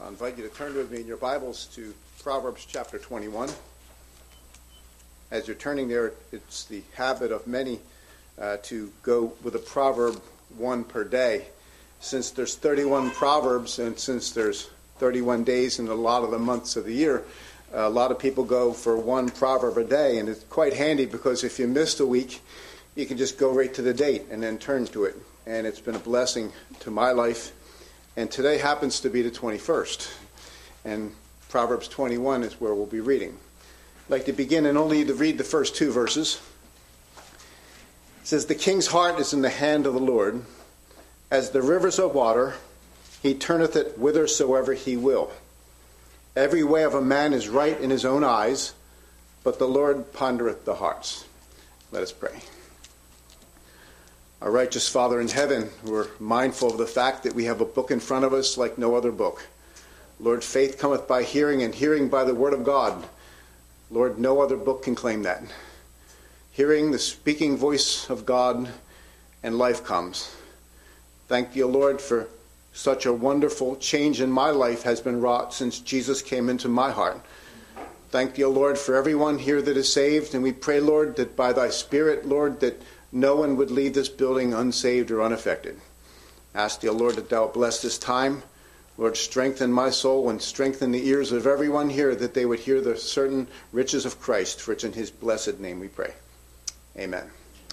I invite you to turn with me in your Bibles to Proverbs chapter 21. As you're turning there, it's the habit of many to go with a proverb one per day. Since there's 31 proverbs and since there's 31 days in a lot of the months of the year, a lot of people go for one proverb a day, and it's quite handy because if you missed a week, you can just go right to the date and then turn to it. And it's been a blessing to my life. And today happens to be the 21st. And Proverbs 21 is where we'll be reading. I'd like to begin and only to read the first two verses. It says, "The king's heart is in the hand of the Lord. As the rivers of water, he turneth it whithersoever he will. Every way of a man is right in his own eyes, but the Lord pondereth the hearts." Let us pray. Our righteous Father in heaven, we're mindful of the fact that we have a book in front of us like no other book. Lord, faith cometh by hearing, and hearing by the word of God. Lord, no other book can claim that. Hearing the speaking voice of God, and life comes. Thank you, Lord, for such a wonderful change in my life has been wrought since Jesus came into my heart. Thank you, Lord, for everyone here that is saved, and we pray, Lord, that by thy Spirit, Lord, that no one would leave this building unsaved or unaffected. Ask thee, Lord, that thou bless this time. Lord, strengthen my soul and strengthen the ears of everyone here that they would hear the certain riches of Christ, for it's in his blessed name we pray. Amen.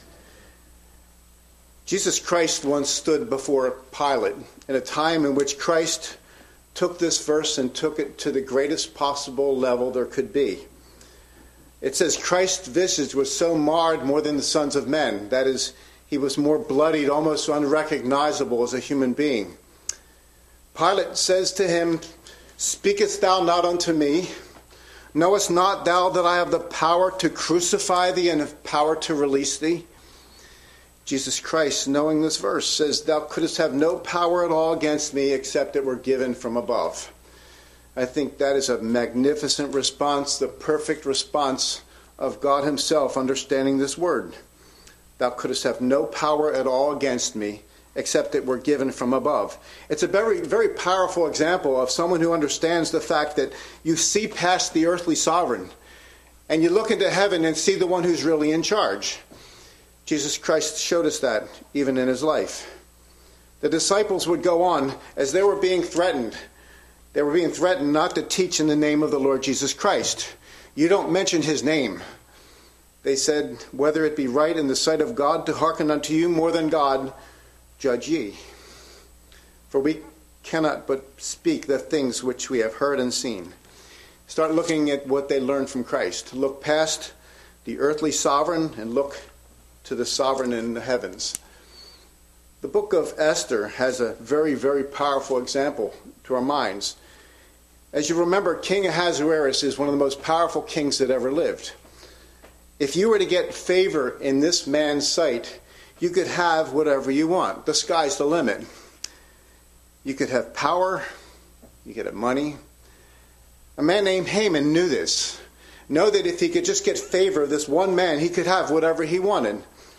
Jesus Christ once stood before Pilate in a time in which Christ took this verse and took it to the greatest possible level there could be. It says Christ's visage was so marred more than the sons of men. That is, he was more bloodied, almost unrecognizable as a human being. Pilate says to him, "Speakest thou not unto me? Knowest not thou that I have the power to crucify thee and have power to release thee?" Jesus Christ, knowing this verse, says, "Thou couldst have no power at all against me except it were given from above." I think that is a magnificent response, the perfect response of God himself understanding this word. Thou couldst have no power at all against me except it were given from above. It's a very, very powerful example of someone who understands the fact that you see past the earthly sovereign and you look into heaven and see the one who's really in charge. Jesus Christ showed us that even in his life. The disciples would go on as they were being threatened. They were being threatened not to teach in the name of the Lord Jesus Christ. You don't mention his name. They said, "Whether it be right in the sight of God to hearken unto you more than God, judge ye. For we cannot but speak the things which we have heard and seen." Start looking at what they learned from Christ. Look past the earthly sovereign and look to the sovereign in the heavens. The book of Esther has a very, very powerful example to our minds. As you remember, King Ahasuerus is one of the most powerful kings that ever lived. If you were to get favor in this man's sight, you could have whatever you want. The sky's the limit. You could have power. You could have money. A man named Haman knew this. Know that if he could just get favor of this one man, he could have whatever he wanted.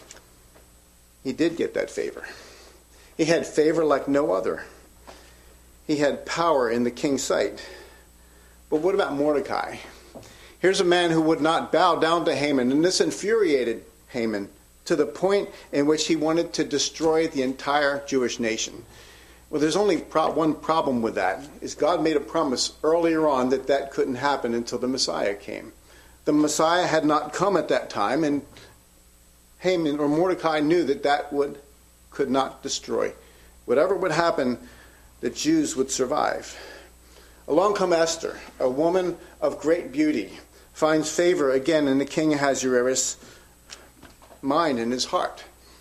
He did get that favor. He had favor like no other. He had power in the king's sight. But what about Mordecai? Here's a man who would not bow down to Haman, and this infuriated Haman to the point in which he wanted to destroy the entire Jewish nation. Well, there's only one problem with that, is God made a promise earlier on that that couldn't happen until the Messiah came. The Messiah had not come at that time, and Haman or Mordecai knew that that could not destroy. Whatever would happen, the Jews would survive. Along comes Esther, a woman of great beauty, finds favor again in the king Ahasuerus' mind and his heart.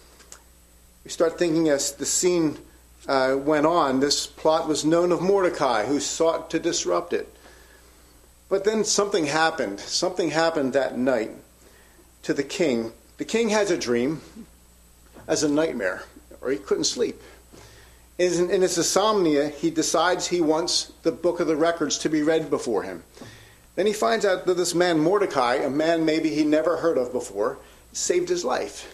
We start thinking as the scene went on, this plot was known of Mordecai, who sought to disrupt it. But then something happened. Something happened that night to the king. The king has a dream as a nightmare, or he couldn't sleep. In his insomnia, he decides he wants the book of the records to be read before him. Then he finds out that this man Mordecai, a man maybe he never heard of before, saved his life.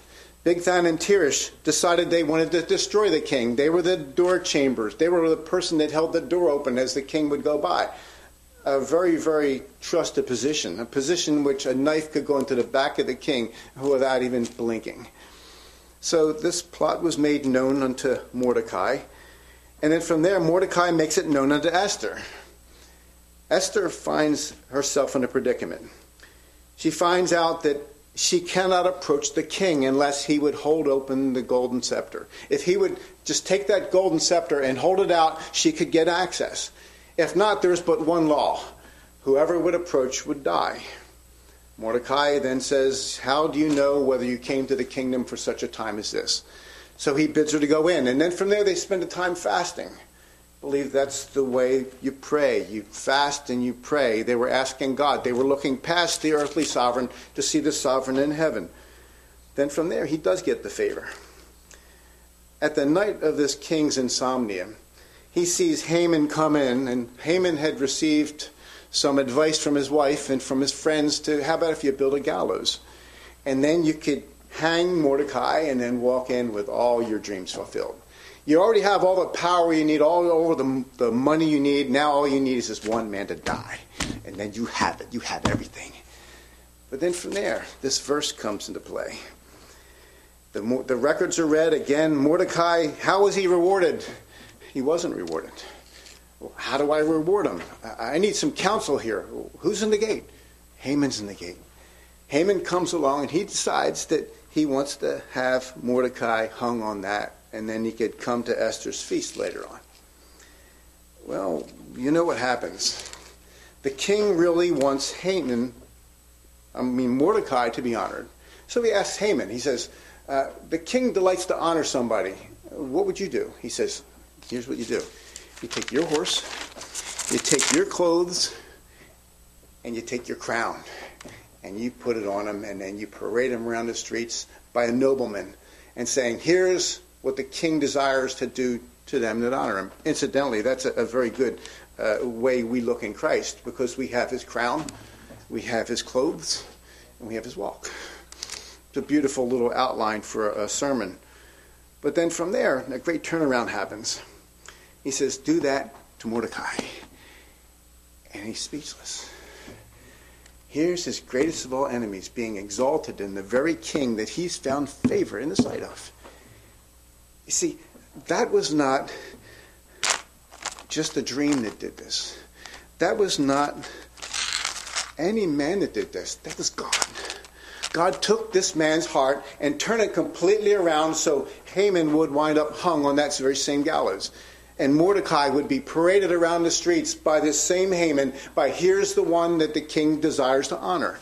Bigthan and Teresh decided they wanted to destroy the king. They were the door chambers. They were the person that held the door open as the king would go by. A very, very trusted position, a position in which a knife could go into the back of the king without even blinking. So this plot was made known unto Mordecai. And then from there, Mordecai makes it known unto Esther. Esther finds herself in a predicament. She finds out that she cannot approach the king unless he would hold open the golden scepter. If he would just take that golden scepter and hold it out, she could get access. If not, there's but one law. Whoever would approach would die. Mordecai then says, how do you know whether you came to the kingdom for such a time as this? So he bids her to go in. And then from there they spend a time fasting. I believe that's the way you pray. You fast and you pray. They were asking God. They were looking past the earthly sovereign to see the sovereign in heaven. Then from there he does get the favor. At the night of this king's insomnia, he sees Haman come in, and Haman had received some advice from his wife and from his friends to, how about if you build a gallows? And then you could hang Mordecai and then walk in with all your dreams fulfilled. You already have all the power you need, all the money you need. Now all you need is this one man to die. And then you have it. You have everything. But then from there, this verse comes into play. The records are read again. Mordecai, how was he rewarded? He wasn't rewarded. Well, how do I reward him? I need some counsel here. Who's in the gate? Haman's in the gate. Haman comes along and he decides that he wants to have Mordecai hung on that, and then he could come to Esther's feast later on. Well, you know what happens. The king really wants Mordecai to be honored. So he asks Haman, he says, the king delights to honor somebody. What would you do? He says, here's what you do. You take your horse, you take your clothes, and you take your crown, and you put it on him, and then you parade him around the streets by a nobleman, and saying, here's what the king desires to do to them that honor him. Incidentally, that's a very good way we look in Christ, because we have his crown, we have his clothes, and we have his walk. It's a beautiful little outline for a sermon. But then from there, a great turnaround happens. He says, do that to Mordecai. And he's speechless. Here's his greatest of all enemies being exalted in the very king that he's found favor in the sight of. You see, that was not just a dream that did this. That was not any man that did this. That was God. God took this man's heart and turned it completely around so Haman would wind up hung on that very same gallows. And Mordecai would be paraded around the streets by this same Haman, by here's the one that the king desires to honor.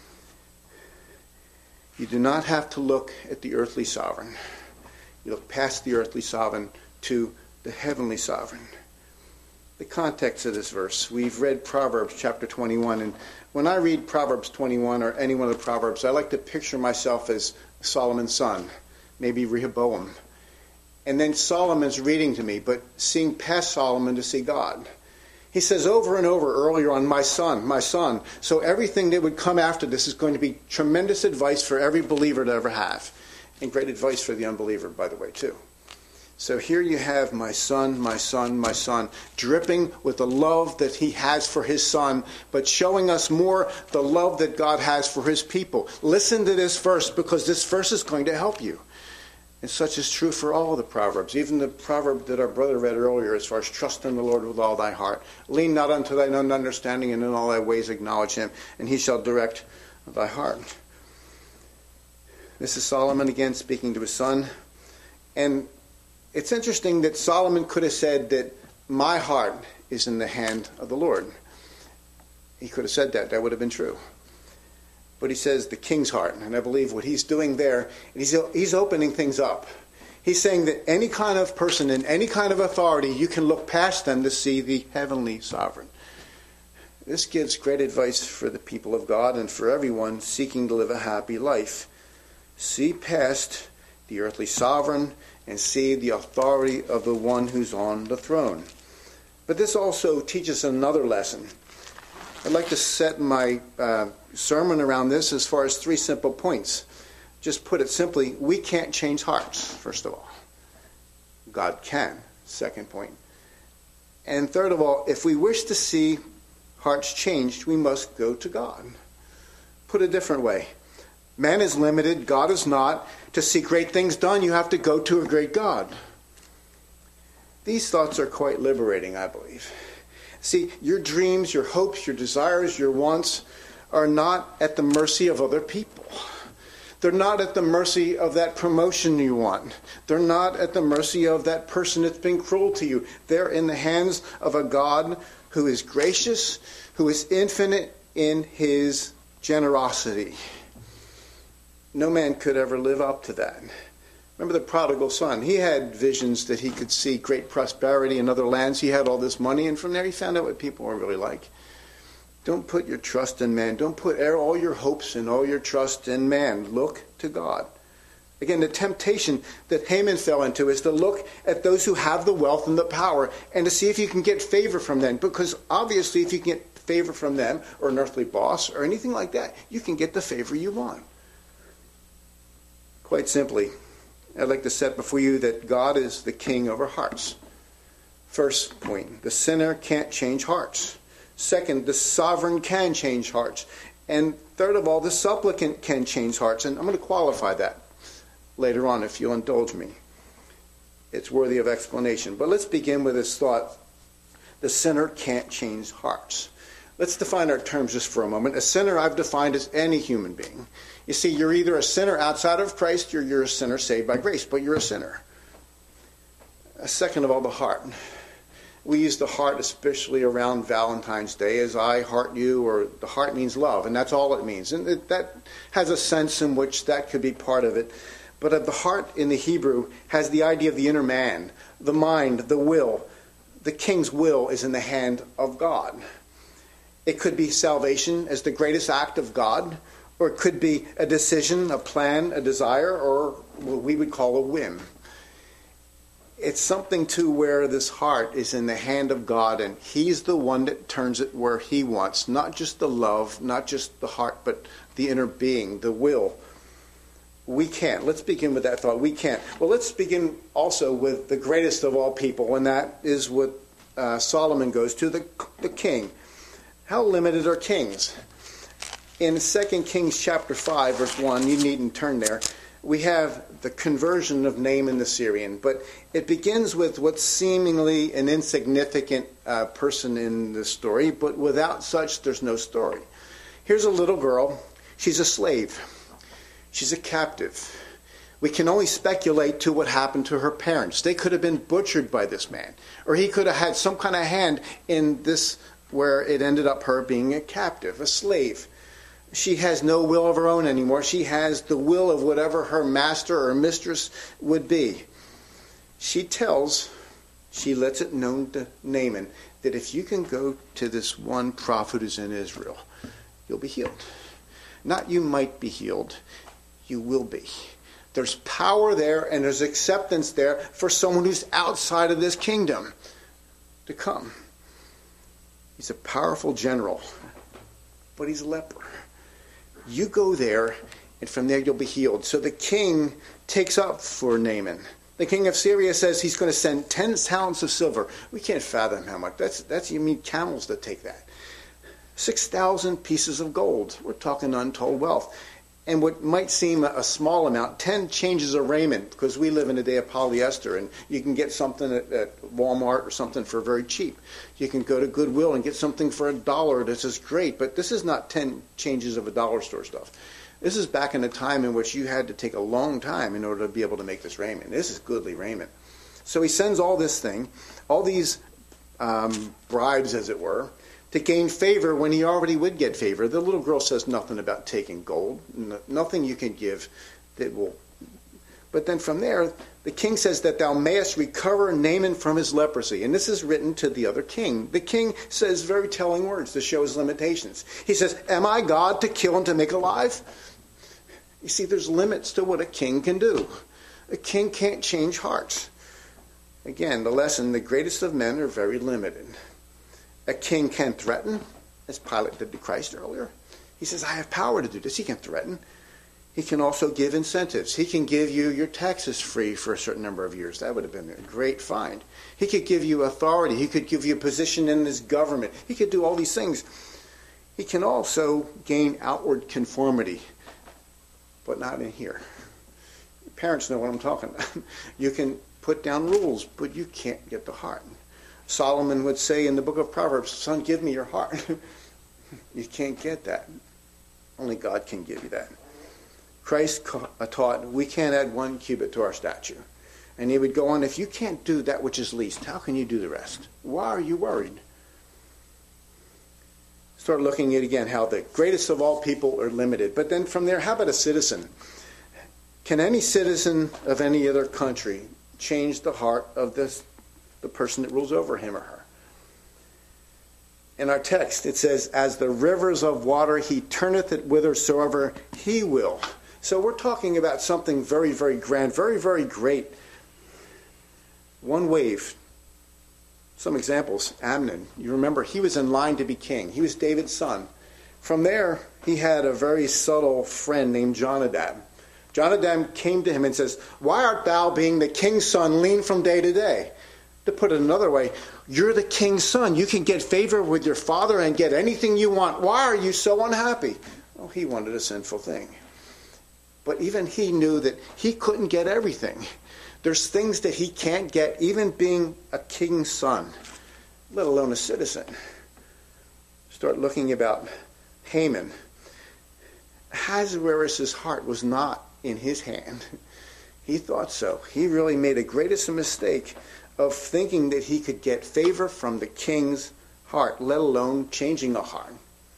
You do not have to look at the earthly sovereign. You look past the earthly sovereign to the heavenly sovereign. The context of this verse, we've read Proverbs chapter 21, and when I read Proverbs 21 or any one of the Proverbs, I like to picture myself as Solomon's son, maybe Rehoboam. And then Solomon's reading to me, but seeing past Solomon to see God. He says over and over earlier on, my son, my son. So everything that would come after this is going to be tremendous advice for every believer to ever have. And great advice for the unbeliever, by the way, too. So here you have my son, my son, my son, dripping with the love that he has for his son, but showing us more the love that God has for his people. Listen to this verse, because this verse is going to help you. And such is true for all the Proverbs, even the proverb that our brother read earlier as far as trust in the Lord with all thy heart. Lean not unto thine own understanding, and in all thy ways acknowledge him, and he shall direct thy heart. This is Solomon again speaking to his son. And it's interesting that Solomon could have said that my heart is in the hand of the Lord. He could have said that. That would have been true. But he says the king's heart. And I believe what he's doing there, he's opening things up. He's saying that any kind of person in any kind of authority, you can look past them to see the heavenly sovereign. This gives great advice for the people of God and for everyone seeking to live a happy life. See past the earthly sovereign and see the authority of the one who's on the throne. But this also teaches another lesson. I'd like to set my sermon around this as far as three simple points. Just put it simply, we can't change hearts, first of all. God can, second point. And third of all, if we wish to see hearts changed, we must go to God. Put a different way, man is limited, God is not. To see great things done, you have to go to a great God. These thoughts are quite liberating, I believe. See, your dreams, your hopes, your desires, your wants are not at the mercy of other people. They're not at the mercy of that promotion you want. They're not at the mercy of that person that's been cruel to you. They're in the hands of a God who is gracious, who is infinite in his generosity. No man could ever live up to that. Remember the prodigal son. He had visions that he could see great prosperity in other lands. He had all this money, and from there he found out what people were really like. Don't put your trust in man. Don't put all your hopes and all your trust in man. Look to God. Again, the temptation that Haman fell into is to look at those who have the wealth and the power and to see if you can get favor from them. Because obviously if you can get favor from them or an earthly boss or anything like that, you can get the favor you want. Quite simply, I'd like to set before you that God is the king over hearts. First point, the sinner can't change hearts. Second, the sovereign can change hearts. And third of all, the supplicant can change hearts. And I'm going to qualify that later on if you'll indulge me. It's worthy of explanation. But let's begin with this thought. The sinner can't change hearts. Let's define our terms just for a moment. A sinner I've defined as any human being. You see, you're either a sinner outside of Christ or you're a sinner saved by grace, but you're a sinner. Second of all, the heart. We use the heart especially around Valentine's Day as I heart you, or the heart means love, and that's all it means. And that has a sense in which that could be part of it. But the heart in the Hebrew has the idea of the inner man, the mind, the will. The king's will is in the hand of God. It could be salvation as the greatest act of God, or it could be a decision, a plan, a desire, or what we would call a whim. It's something to where this heart is in the hand of God, and he's the one that turns it where he wants. Not just the love, not just the heart, but the inner being, the will. We can't. Let's begin with that thought. We can't. Well, let's begin also with the greatest of all people, and that is what Solomon goes to, the king. How limited are kings? In 2 Kings chapter 5, verse 1, you needn't turn there, we have the conversion of Naaman the Syrian. But it begins with what's seemingly an insignificant person in the story, but without such, there's no story. Here's a little girl. She's a slave. She's a captive. We can only speculate to what happened to her parents. They could have been butchered by this man, or he could have had some kind of hand in this where it ended up her being a captive, a slave. She has no will of her own anymore. She has the will of whatever her master or mistress would be. She lets it known to Naaman that if you can go to this one prophet who's in Israel, you'll be healed. Not you might be healed, you will be. There's power there and there's acceptance there for someone who's outside of this kingdom to come. He's a powerful general, but he's a leper. You go there, and from there you'll be healed. So the king takes up for Naaman. The king of Syria says he's going to send 10 talents of silver. We can't fathom how much. That's you mean camels that take that. 6,000 pieces of gold. We're talking untold wealth. And what might seem a small amount, 10 changes of raiment, because we live in a day of polyester, and you can get something at Walmart or something for very cheap. You can go to Goodwill and get something for $1 that's just great, but this is not 10 changes of a dollar store stuff. This is back in a time in which you had to take a long time in order to be able to make this raiment. This is goodly raiment. So he sends all this thing, all these bribes, as it were, to gain favor when he already would get favor. The little girl says nothing about taking gold, nothing you can give that will. But then from there, the king says that thou mayest recover Naaman from his leprosy. And this is written to the other king. The king says very telling words to show his limitations. He says, am I God to kill and to make alive? You see, there's limits to what a king can do. A king can't change hearts. Again, the lesson, the greatest of men are very limited. A king can threaten, as Pilate did to Christ earlier. He says, I have power to do this. He can threaten. He can also give incentives. He can give you your taxes free for a certain number of years. That would have been a great find. He could give you authority. He could give you a position in his government. He could do all these things. He can also gain outward conformity, but not in here. Parents know what I'm talking about. You can put down rules, but you can't get the heart. Solomon would say in the book of Proverbs, son, give me your heart. You can't get that. Only God can give you that. Christ taught we can't add 1 cubit to our stature. And he would go on, if you can't do that which is least, how can you do the rest? Why are you worried? Start looking at again how the greatest of all people are limited. But then from there, how about a citizen? Can any citizen of any other country change the heart of the person that rules over him or her? In our text, it says, as the rivers of water, he turneth it whithersoever he will. So we're talking about something very, very grand, very, very great. One wave. Some examples. Amnon, you remember, he was in line to be king. He was David's son. From there, he had a very subtle friend named Jonadab. Jonadab came to him and says, why art thou, being the king's son, lean from day to day? To put it another way, you're the king's son. You can get favor with your father and get anything you want. Why are you so unhappy? Oh, he wanted a sinful thing. But even he knew that he couldn't get everything. There's things that he can't get, even being a king's son, let alone a citizen. Start looking about Haman. Ahasuerus' heart was not in his hand. He thought so. He really made a greatest mistake of thinking that he could get favor from the king's heart, let alone changing a heart.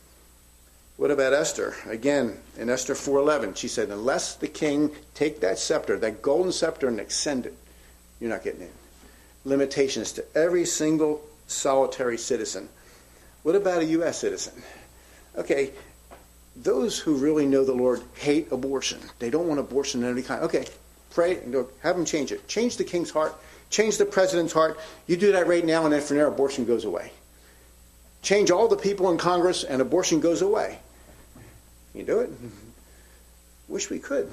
What about Esther? Again, in Esther 4:11, she said, unless the king take that scepter, that golden scepter, and extend it, you're not getting in. Limitations to every single solitary citizen. What about a U.S. citizen? Okay, those who really know the Lord hate abortion. They don't want abortion of any kind. Okay, pray and go, have them change it. Change the king's heart. Change the president's heart. You do that right now, and then from there, abortion goes away. Change all the people in Congress, and abortion goes away. You do it? Wish we could.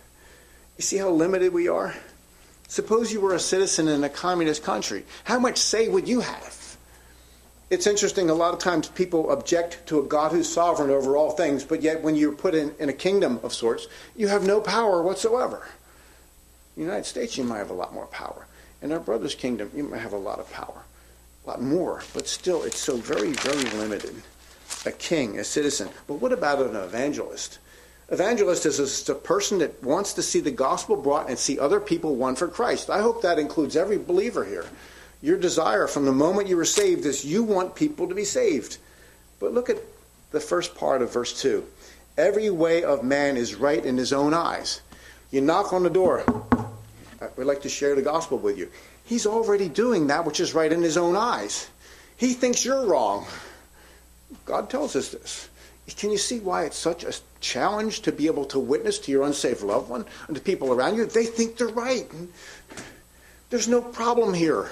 You see how limited we are? Suppose you were a citizen in a communist country. How much say would you have? It's interesting, a lot of times people object to a God who's sovereign over all things, but yet when you're put in a kingdom of sorts, you have no power whatsoever. In the United States, you might have a lot more power. In our brother's kingdom, you might have a lot of power. A lot more, but still it's so very, very limited. A king, a citizen. But what about an evangelist? Evangelist is a person that wants to see the gospel brought and see other people won for Christ. I hope that includes every believer here. Your desire from the moment you were saved is you want people to be saved. But look at the first part of verse 2. Every way of man is right in his own eyes. You knock on the door. We'd like to share the gospel with you. He's already doing that which is right in his own eyes. He thinks you're wrong. God tells us this. Can you see why it's such a challenge to be able to witness to your unsaved loved one and to people around you? They think they're right. There's no problem here.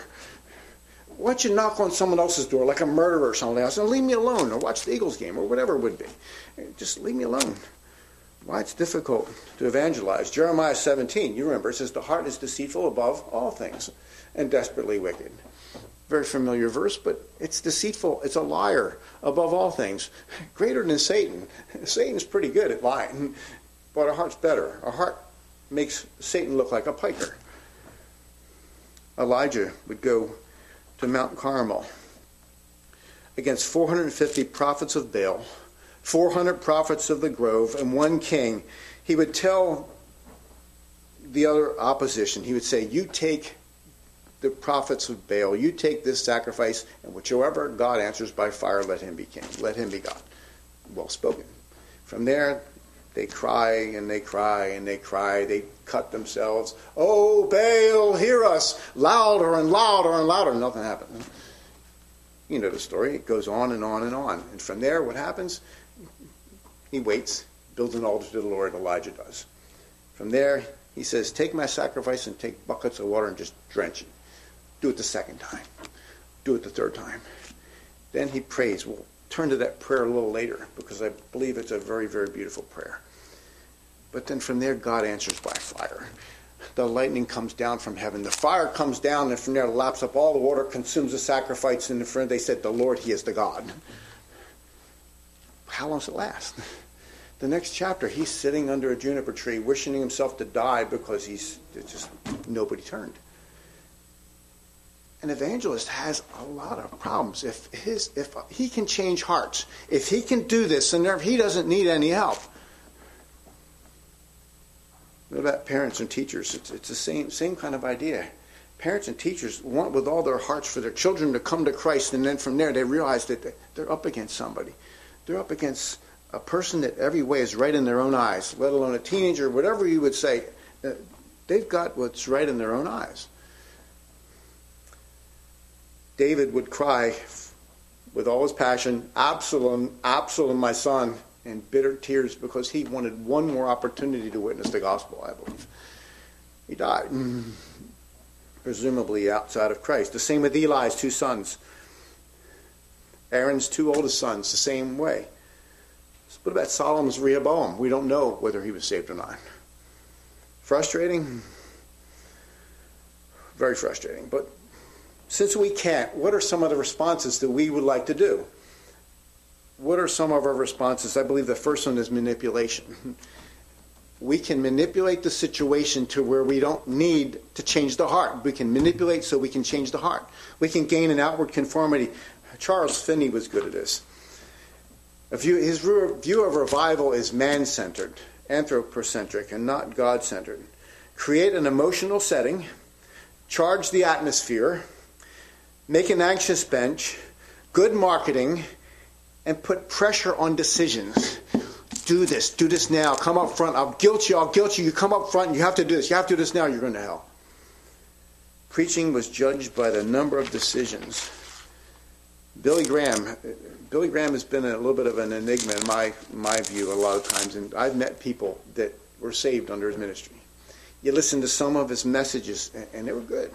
Why don't you knock on someone else's door like a murderer or something else and leave me alone, or watch the Eagles game or whatever it would be. Just leave me alone. Why it's difficult to evangelize. Jeremiah 17, you remember, it says the heart is deceitful above all things and desperately wicked. Very familiar verse, but it's deceitful. It's a liar above all things. Greater than Satan. Satan's pretty good at lying, but our heart's better. Our heart makes Satan look like a piker. Elijah would go to Mount Carmel against 450 prophets of Baal, 400 prophets of the grove, and one king. He would tell the other opposition, he would say, you take the prophets of Baal, you take this sacrifice, and whichever God answers by fire, let him be king. Let him be God. Well spoken. From there, they cry and they cry and they cry. They cut themselves. Oh, Baal, hear us. Louder and louder and louder. Nothing happens. You know the story. It goes on and on and on. And from there, what happens? He waits, builds an altar to the Lord, Elijah does. From there, he says, take my sacrifice and take buckets of water and just drench it. Do it the second time. Do it the third time. Then he prays. We'll turn to that prayer a little later because I believe it's a very, very beautiful prayer. But then from there, God answers by fire. The lightning comes down from heaven. The fire comes down, and from there laps up all the water, consumes the sacrifice. And they said, the Lord, he is the God. How long does it last? The next chapter, he's sitting under a juniper tree, wishing himself to die because nobody turned. An evangelist has a lot of problems. If he can change hearts, if he can do this, and he doesn't need any help. What about parents and teachers? It's the same kind of idea. Parents and teachers want with all their hearts for their children to come to Christ, and then from there they realize that they're up against somebody. They're up against a person that every way is right in their own eyes, let alone a teenager, whatever you would say. They've got what's right in their own eyes. David would cry with all his passion, Absalom, Absalom, my son, in bitter tears because he wanted one more opportunity to witness the gospel, I believe. He died, presumably outside of Christ. The same with Eli's two sons. Aaron's two oldest sons, the same way. What about Solomon's Rehoboam? We don't know whether he was saved or not. Frustrating? Very frustrating. But since we can't, what are some of the responses that we would like to do? What are some of our responses? I believe the first one is manipulation. We can manipulate the situation to where we don't need to change the heart. We can manipulate so we can change the heart. We can gain an outward conformity. Charles Finney was good at this. His view of revival is man-centered, anthropocentric, and not God-centered. Create an emotional setting, charge the atmosphere, make an anxious bench, good marketing, and put pressure on decisions. Do this now, come up front, I'll guilt you, you come up front, you have to do this, now, you're going to hell. Preaching was judged by the number of decisions. Billy Graham has been a little bit of an enigma in my view a lot of times, and I've met people that were saved under his ministry. You listen to some of his messages, and they were good.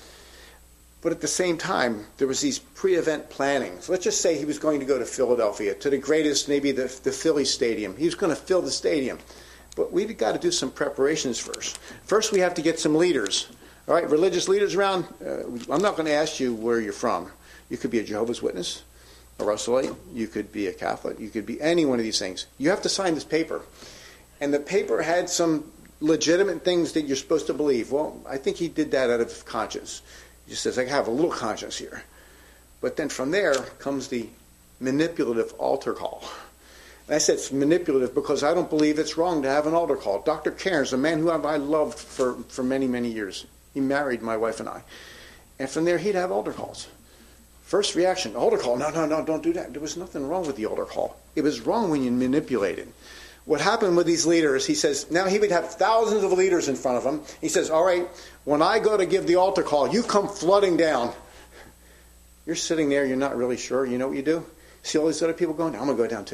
But at the same time, there was these pre-event plannings. Let's just say he was going to go to Philadelphia, to the greatest, maybe the Philly Stadium. He was going to fill the stadium. But we've got to do some preparations first. First, we have to get some leaders. All right, religious leaders around. I'm not going to ask you where you're from. You could be a Jehovah's Witness, a Russellite. You could be a Catholic. You could be any one of these things. You have to sign this paper. And the paper had some legitimate things that you're supposed to believe. Well, I think he did that out of conscience. He just says, I have a little conscience here. But then from there comes the manipulative altar call. And I said it's manipulative because I don't believe it's wrong to have an altar call. Dr. Cairns, a man who I loved for many, many years, he married my wife and I. And from there, he'd have altar calls. First reaction, altar call, no, don't do that. There was nothing wrong with the altar call. It was wrong when you manipulated. What happened with these leaders, he says, now he would have thousands of leaders in front of him. He says, all right, when I go to give the altar call, you come flooding down. You're sitting there, you're not really sure. You know what you do? See all these other people going, I'm going to go down too.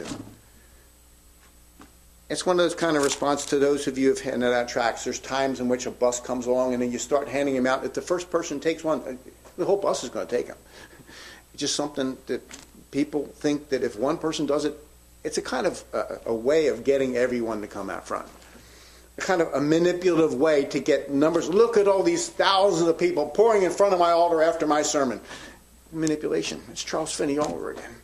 It's one of those kind of response to those of you who have handed out tracts. There's times in which a bus comes along and then you start handing them out. If the first person takes one, the whole bus is going to take them. It's just something that people think that if one person does it, it's a kind of a way of getting everyone to come out front. A kind of a manipulative way to get numbers. Look at all these thousands of people pouring in front of my altar after my sermon. Manipulation. It's Charles Finney all over again.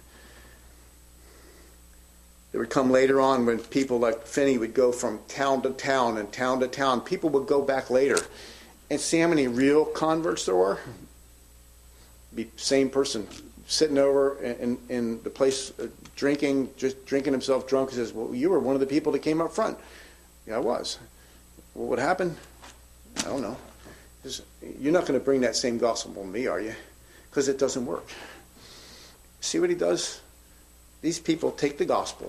It would come later on when people like Finney would go from town to town and town to town. People would go back later and see how many real converts there were. Be same person sitting over in the place just drinking himself drunk. He says, well, you were one of the people that came up front. Yeah, I was. Well, what happened? I don't know. You're not going to bring that same gospel to me, are you? Because it doesn't work. See what he does? These people take the gospel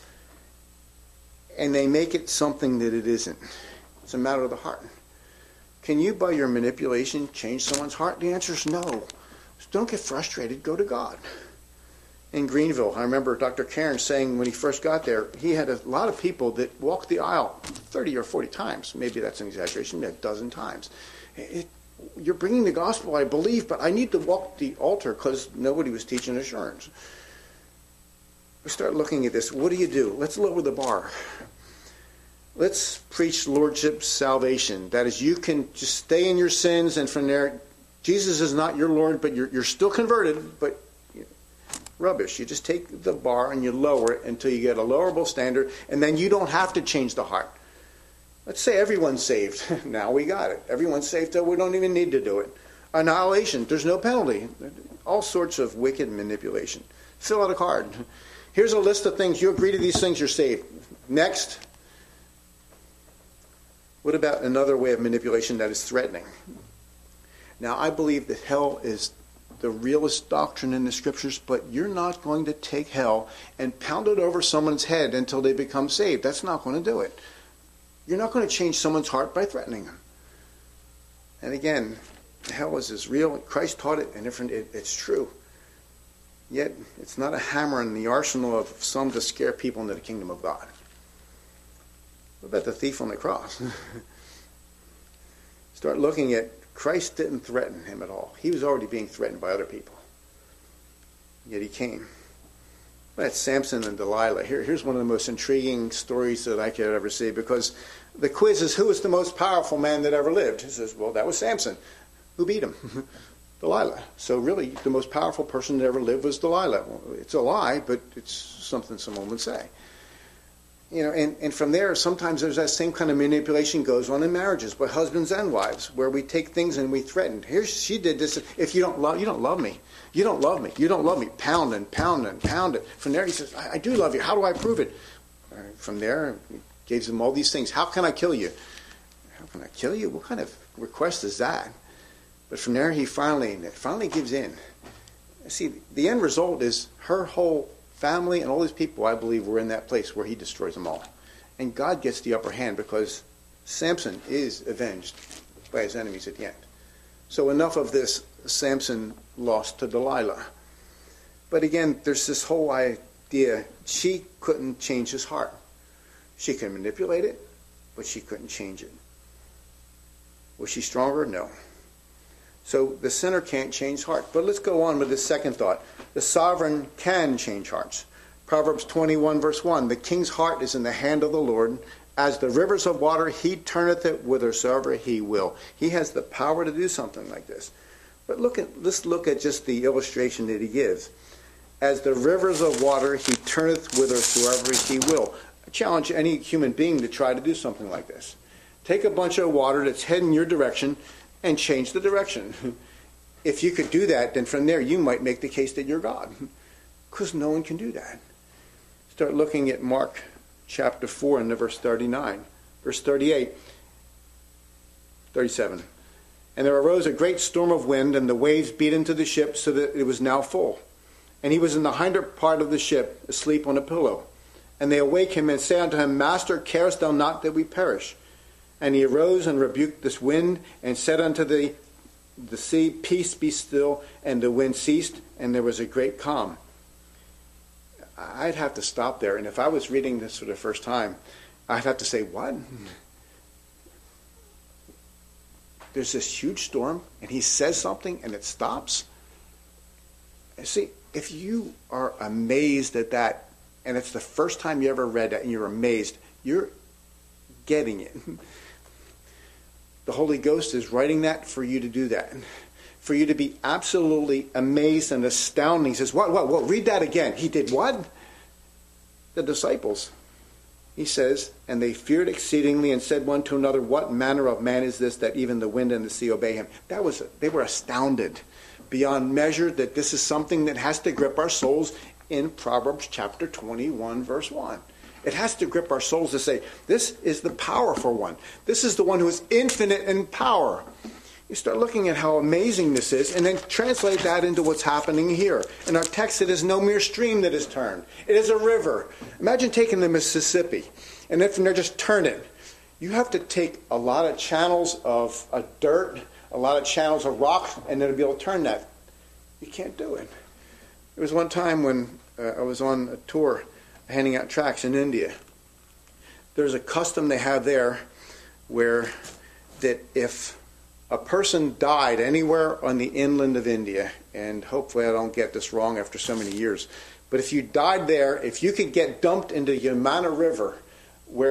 and they make it something that it isn't. It's a matter of the heart. Can you, by your manipulation, change someone's heart? The answer is no. Don't get frustrated. Go to God. In Greenville, I remember Dr. Cairns saying when he first got there, he had a lot of people that walked the aisle 30 or 40 times. Maybe that's an exaggeration, maybe a dozen times. You're bringing the gospel, I believe, but I need to walk the altar because nobody was teaching assurance. We start looking at this. What do you do? Let's lower the bar. let's preach lordship salvation. That is, you can just stay in your sins, and from there, Jesus is not your Lord, but you're still converted, but rubbish. You just take the bar and you lower it until you get a lowerable standard, and then you don't have to change the heart. Let's say everyone's saved. Now we got it. Everyone's saved, so we don't even need to do it. Annihilation. There's no penalty. All sorts of wicked manipulation. Fill out a card. Here's a list of things. You agree to these things, you're saved. Next. What about another way of manipulation that is threatening? Now, I believe that hell is the realest doctrine in the Scriptures, but you're not going to take hell and pound it over someone's head until they become saved. That's not going to do it. You're not going to change someone's heart by threatening them. And again, hell is as real. Christ taught it, and it's true. Yet, it's not a hammer in the arsenal of some to scare people into the kingdom of God. What about the thief on the cross? Start looking at Christ didn't threaten him at all. He was already being threatened by other people. Yet he came. That's Samson and Delilah. Here's one of the most intriguing stories that I could ever see, because the quiz is, who is the most powerful man that ever lived? He says, well, that was Samson. Who beat him? Delilah. So really, the most powerful person that ever lived was Delilah. Well, it's a lie, but it's something someone would say. And from there, sometimes there's that same kind of manipulation goes on in marriages, with husbands and wives, where we take things and we threaten. Here, she did this. If you don't love me. You don't love me. You don't love me. Pound and pound and pound it. From there, he says, I do love you. How do I prove it? From there, he gives him all these things. How can I kill you? How can I kill you? What kind of request is that? But from there, he finally gives in. See, the end result is her whole family and all these people, I believe, were in that place where he destroys them all. And God gets the upper hand because Samson is avenged by his enemies at the end. So enough of this Samson lost to Delilah. But again, there's this whole idea, she couldn't change his heart. She could manipulate it, but she couldn't change it. Was she stronger? No. So the sinner can't change heart. But let's go on with the second thought. The sovereign can change hearts. Proverbs 21 verse 1, the king's heart is in the hand of the Lord. As the rivers of water, he turneth it whithersoever he will. He has the power to do something like this. But let's look at just the illustration that he gives. As the rivers of water, he turneth whithersoever he will. I challenge any human being to try to do something like this. Take a bunch of water that's heading your direction and change the direction. If you could do that, then from there you might make the case that you're God. Because no one can do that. Start looking at Mark chapter 4 and verse 39. Verse 38. 37. And there arose a great storm of wind, and the waves beat into the ship so that it was now full. And he was in the hinder part of the ship, asleep on a pillow. And they awake him and say unto him, Master, carest thou not that we perish? And he arose and rebuked this wind, and said unto the sea, Peace, be still. And the wind ceased, and there was a great calm. I'd have to stop there. And if I was reading this for the first time, I'd have to say, what? There's this huge storm, and he says something, and it stops? And see, if you are amazed at that, and it's the first time you ever read that, and you're amazed, you're getting it. The Holy Ghost is writing that for you to do that. For you to be absolutely amazed and astounded. He says, what? Read that again. He did what? The disciples. He says, and they feared exceedingly and said one to another, what manner of man is this that even the wind and the sea obey him? They were astounded beyond measure that this is something that has to grip our souls in Proverbs chapter 21, verse 1. It has to grip our souls to say, this is the powerful one. This is the one who is infinite in power. You start looking at how amazing this is, and then translate that into what's happening here. In our text, it is no mere stream that is turned. It is a river. Imagine taking the Mississippi, and then from there just turn it. You have to take a lot of channels of dirt, a lot of channels of rock, and then to be able to turn that. You can't do it. There was one time when I was on a tour handing out tracts in India. There's a custom they have there where that if a person died anywhere on the inland of India, and hopefully I don't get this wrong after so many years, but if you died there, if you could get dumped into Yamuna River, where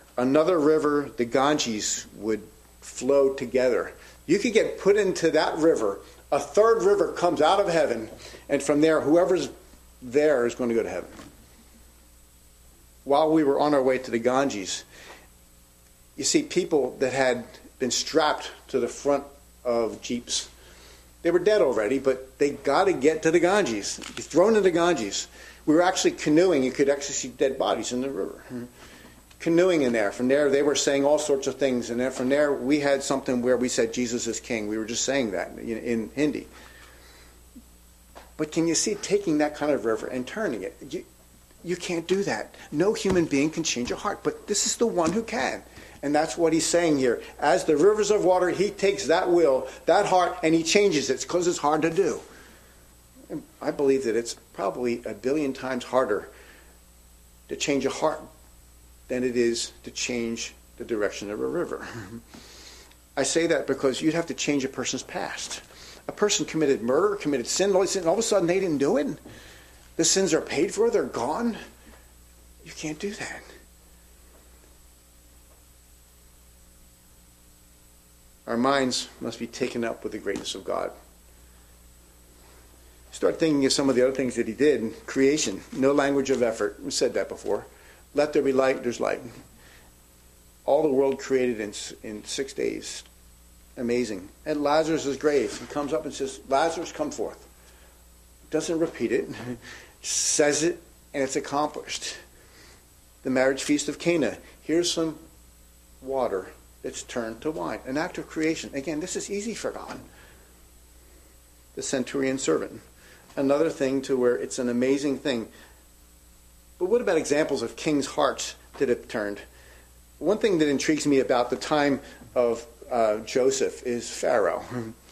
another river, the Ganges, would flow together. You could get put into that river. A third river comes out of heaven, and from there, whoever's there is going to go to heaven. While we were on our way to the Ganges, you see people that had been strapped to the front of jeeps. They were dead already, but they got to get to the Ganges. Thrown into the Ganges. We were actually canoeing. You could actually see dead bodies in the river. Canoeing in there. From there, they were saying all sorts of things. And then from there, we had something where we said, Jesus is King. We were just saying that in Hindi. But can you see taking that kind of river and turning it? You can't do that. No human being can change a heart. But this is the one who can. And that's what he's saying here. As the rivers of water, he takes that will, that heart, and he changes it because it's hard to do. And I believe that it's probably 1 billion times harder to change a heart than it is to change the direction of a river. I say that because you'd have to change a person's past. A person committed murder, committed sin, all of a sudden they didn't do it. The sins are paid for, they're gone. You can't do that. Our minds must be taken up with the greatness of God. Start thinking of some of the other things that he did in creation. No language of effort. We said that before. Let there be light, there's light. All the world created in 6 days. Amazing. At Lazarus' grave, he comes up and says, Lazarus, come forth. Doesn't repeat it. Says it, and it's accomplished. The marriage feast of Cana. Here's some water. It's turned to wine. An act of creation. Again, this is easy for God. The centurion servant. Another thing to where it's an amazing thing. But what about examples of kings' hearts that have turned? One thing that intrigues me about the time of Joseph is Pharaoh.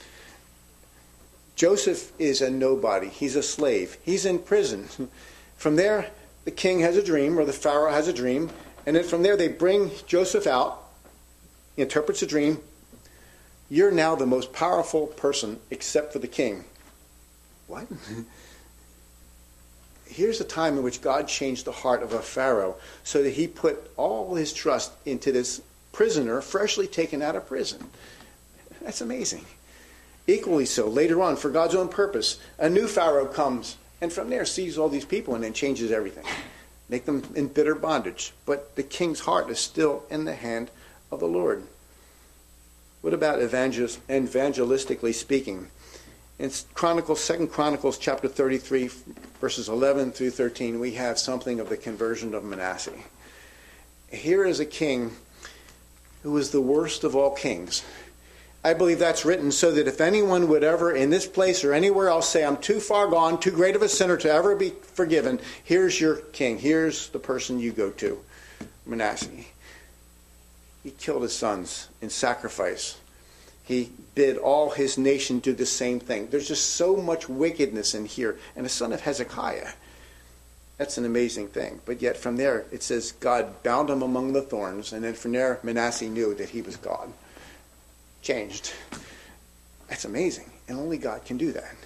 Joseph is a nobody. He's a slave. He's in prison. From there, the king has a dream, or the Pharaoh has a dream. And then from there, they bring Joseph out. He interprets a dream. You're now the most powerful person except for the king. What? Here's a time in which God changed the heart of a Pharaoh so that he put all his trust into this prisoner freshly taken out of prison. That's amazing. Equally so, later on, for God's own purpose, a new Pharaoh comes and from there sees all these people and then changes everything. Make them in bitter bondage. But the king's heart is still in the hand of the Lord. What about evangelistically speaking? In 2 Chronicles chapter 33, verses 11 through 13, we have something of the conversion of Manasseh. Here is a king who was the worst of all kings. I believe that's written so that if anyone would ever, in this place or anywhere else, say, I'm too far gone, too great of a sinner to ever be forgiven, here's your king. Here's the person you go to, Manasseh. He killed his sons in sacrifice. He bid all his nation do the same thing. There's just so much wickedness in here. And the son of Hezekiah. That's an amazing thing. But yet from there, it says God bound him among the thorns. And then from there, Manasseh knew that he was God. Changed. That's amazing. And only God can do that.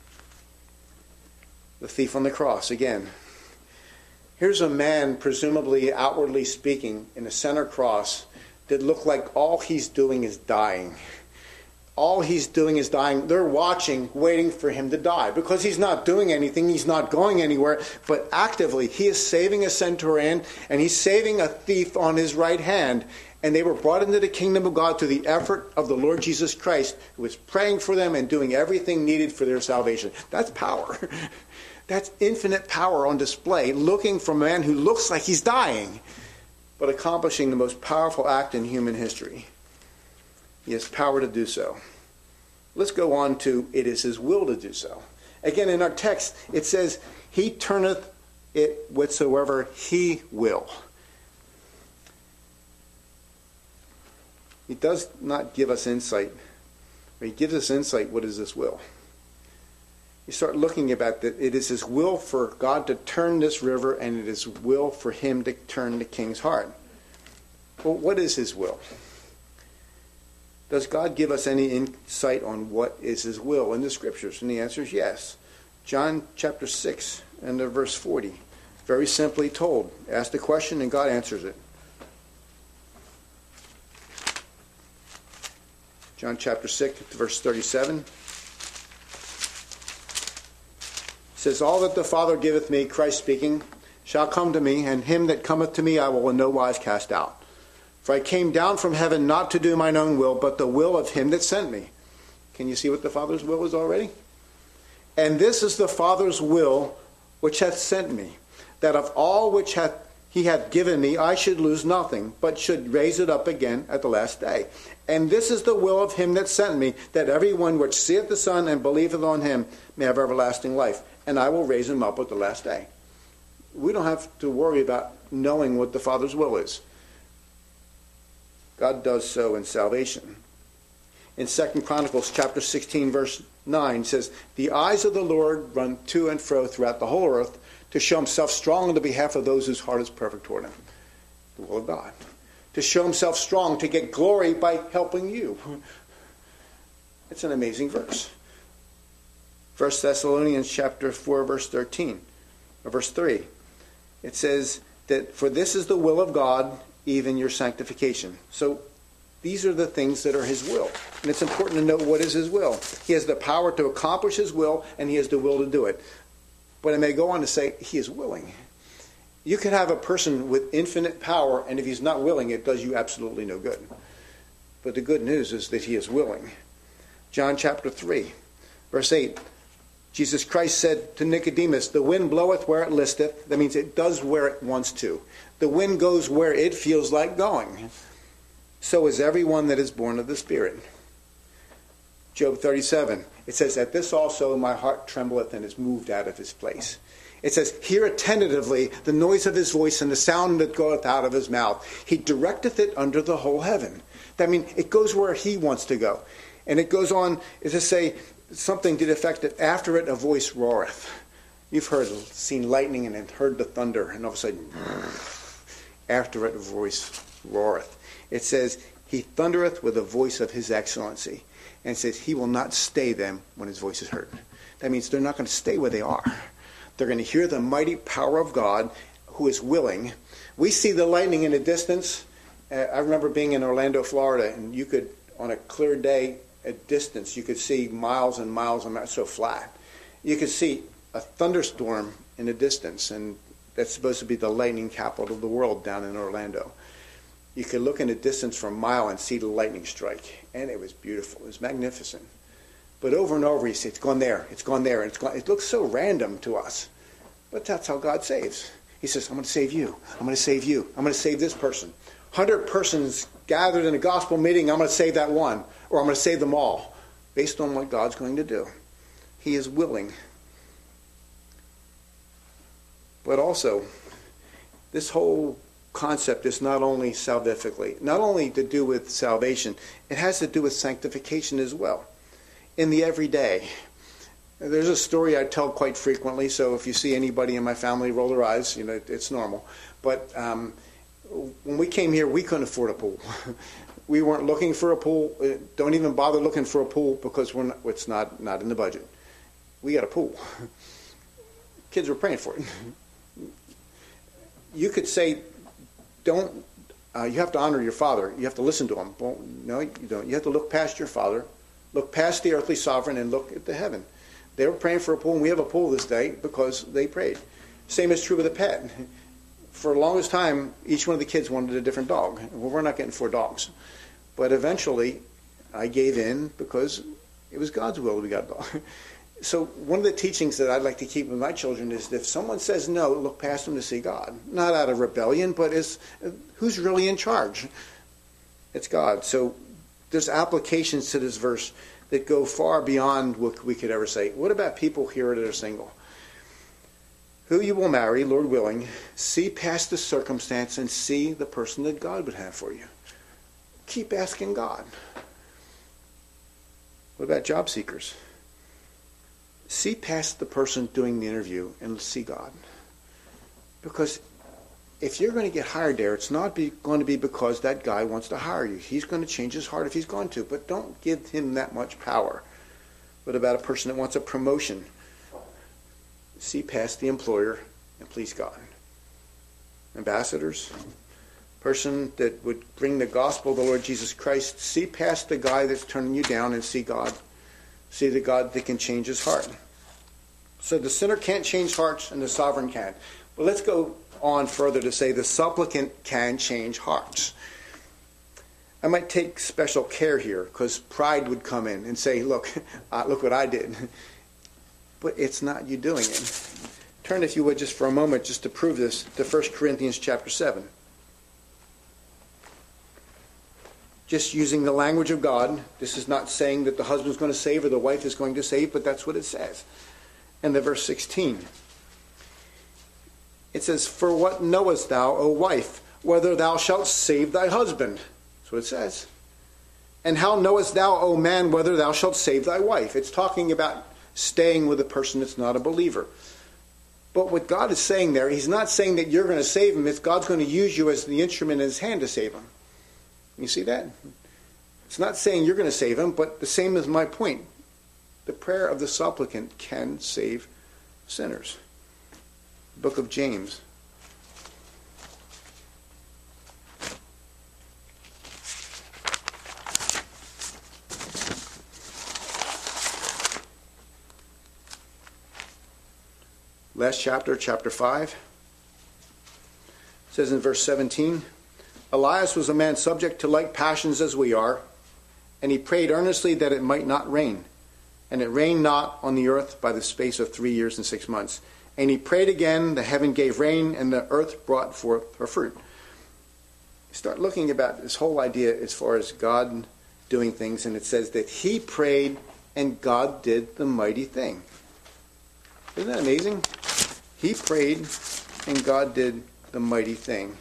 The thief on the cross, again. Here's a man, presumably outwardly speaking, in a center cross that looked like all he's doing is dying. All he's doing is dying. They're watching, waiting for him to die. Because he's not doing anything, he's not going anywhere. But actively, he is saving a centurion, and he's saving a thief on his right hand. And they were brought into the kingdom of God through the effort of the Lord Jesus Christ, who was praying for them and doing everything needed for their salvation. That's power. That's infinite power on display, looking for a man who looks like he's dying, but accomplishing the most powerful act in human history. He has power to do so. Let's go on to, it is his will to do so. Again, in our text, it says, he turneth it whatsoever he will. He does not give us insight. But he gives us insight, what is his will? You start looking about that. It is his will for God to turn this river, and it is will for him to turn the king's heart. Well, what is his will? Does God give us any insight on what is his will in the scriptures? And the answer is yes. John chapter 6 and verse 40. Very simply told. Ask the question and God answers it. John chapter 6, verse 37. It says, all that the Father giveth me, Christ speaking, shall come to me, and him that cometh to me I will in no wise cast out. For I came down from heaven not to do mine own will, but the will of him that sent me. Can you see what the Father's will is already? And this is the Father's will which hath sent me, that of all which he hath given me I should lose nothing, but should raise it up again at the last day. And this is the will of him that sent me, that every one which seeth the Son and believeth on him may have everlasting life, and I will raise him up at the last day. We don't have to worry about knowing what the Father's will is. God does so in salvation. In 2 Chronicles chapter 16, verse 9 says, the eyes of the Lord run to and fro throughout the whole earth to show himself strong on the behalf of those whose heart is perfect toward him. The will of God. To show himself strong, to get glory by helping you. It's an amazing verse. 1 Thessalonians chapter 4, verse 13, or verse 3. It says that, for this is the will of God, even your sanctification. So these are the things that are his will. And it's important to know what is his will. He has the power to accomplish his will, and he has the will to do it. But I may go on to say he is willing. You can have a person with infinite power, and if he's not willing, it does you absolutely no good. But the good news is that he is willing. John chapter 3, verse 8. Jesus Christ said to Nicodemus, the wind bloweth where it listeth. That means it does where it wants to. The wind goes where it feels like going. So is everyone that is born of the Spirit. Job 37, it says, at this also my heart trembleth and is moved out of his place. It says, hear attentively the noise of his voice and the sound that goeth out of his mouth. He directeth it under the whole heaven. That means it goes where he wants to go. And it goes on to say something to the effect that after it a voice roareth. You've seen lightning and heard the thunder, and all of a sudden, after it a voice roareth. It says, he thundereth with the voice of his excellency. And it says, he will not stay them when his voice is heard. That means they're not going to stay where they are. They're going to hear the mighty power of God who is willing. We see the lightning in the distance. I remember being in Orlando, Florida, and you could, on a clear day at distance, you could see miles and miles and miles, so flat. You could see a thunderstorm in the distance, and that's supposed to be the lightning capital of the world down in Orlando. You could look in the distance for a mile and see the lightning strike, and it was beautiful. It was magnificent. But over and over, you see, it's gone there, it's gone there, and it's gone. It looks so random to us, but that's how God saves. He says, I'm going to save you. I'm going to save you. I'm going to save this person. 100 persons gathered in a gospel meeting, I'm going to save that one, or I'm going to save them all, based on what God's going to do. He is willing. But also, this whole concept is not only salvifically, not only to do with salvation, it has to do with sanctification as well. In the everyday. There's a story I tell quite frequently, so if you see anybody in my family roll their eyes, it's normal. But when we came here, we couldn't afford a pool. We weren't looking for a pool. Don't even bother looking for a pool because it's not in the budget. We got a pool. Kids were praying for it. You could say, you have to honor your father. You have to listen to him. Well, no, you don't. You have to look past your father, look past the earthly sovereign, and look at the heaven. They were praying for a pool, and we have a pool this day because they prayed. Same is true with a pet. For the longest time, each one of the kids wanted a different dog. Well, we're not getting 4 dogs. But eventually, I gave in because it was God's will that we got a dog. So one of the teachings that I'd like to keep with my children is that if someone says no, look past them to see God. Not out of rebellion, but who's really in charge? It's God. So there's applications to this verse that go far beyond what we could ever say. What about people here that are single? Who you will marry, Lord willing, see past the circumstance and see the person that God would have for you. Keep asking God. What about job seekers? See past the person doing the interview and see God. Because if you're going to get hired there, it's not going to be because that guy wants to hire you. He's going to change his heart if he's going to, but don't give him that much power. What about a person that wants a promotion? See past the employer and please God. Ambassadors, person that would bring the gospel of the Lord Jesus Christ, see past the guy that's turning you down and see God. See the God that can change his heart. So the sinner can't change hearts and the sovereign can. But let's go on further to say the supplicant can change hearts. I might take special care here because pride would come in and say, look what I did. But it's not you doing it. Turn, if you would, just for a moment, just to prove this, to 1 Corinthians chapter 7. Just using the language of God. This is not saying that the husband's going to save or the wife is going to save, but that's what it says. And the verse 16. It says, "For what knowest thou, O wife, whether thou shalt save thy husband?" That's what it says. "And how knowest thou, O man, whether thou shalt save thy wife?" It's talking about staying with a person that's not a believer. But what God is saying there, he's not saying that you're going to save him. It's God's going to use you as the instrument in his hand to save him. You see that? It's not saying you're going to save him, but the same as my point. The prayer of the supplicant can save sinners. Book of James. Last chapter, chapter 5. It says in verse 17, "Elias was a man subject to like passions as we are, and he prayed earnestly that it might not rain. And it rained not on the earth by the space of 3 years and 6 months. And he prayed again, the heaven gave rain, and the earth brought forth her fruit." You start looking about this whole idea as far as God doing things, and it says that he prayed and God did the mighty thing. Isn't that amazing? He prayed and God did the mighty thing.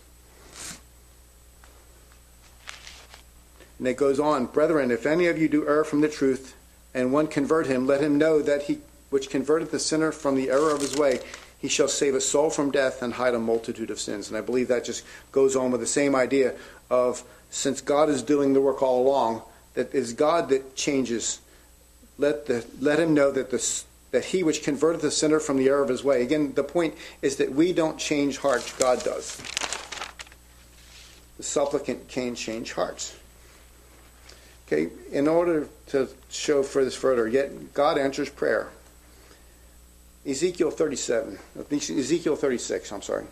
And it goes on, "Brethren, if any of you do err from the truth, and one convert him, let him know that he which converteth the sinner from the error of his way, he shall save a soul from death and hide a multitude of sins." And I believe that just goes on with the same idea of, since God is doing the work all along, that it is God that changes. Let him know that he which converteth the sinner from the error of his way. Again, the point is that we don't change hearts, God does. The supplicant can change hearts. Okay, in order to show this further, yet God answers prayer. Ezekiel 36, I'm sorry.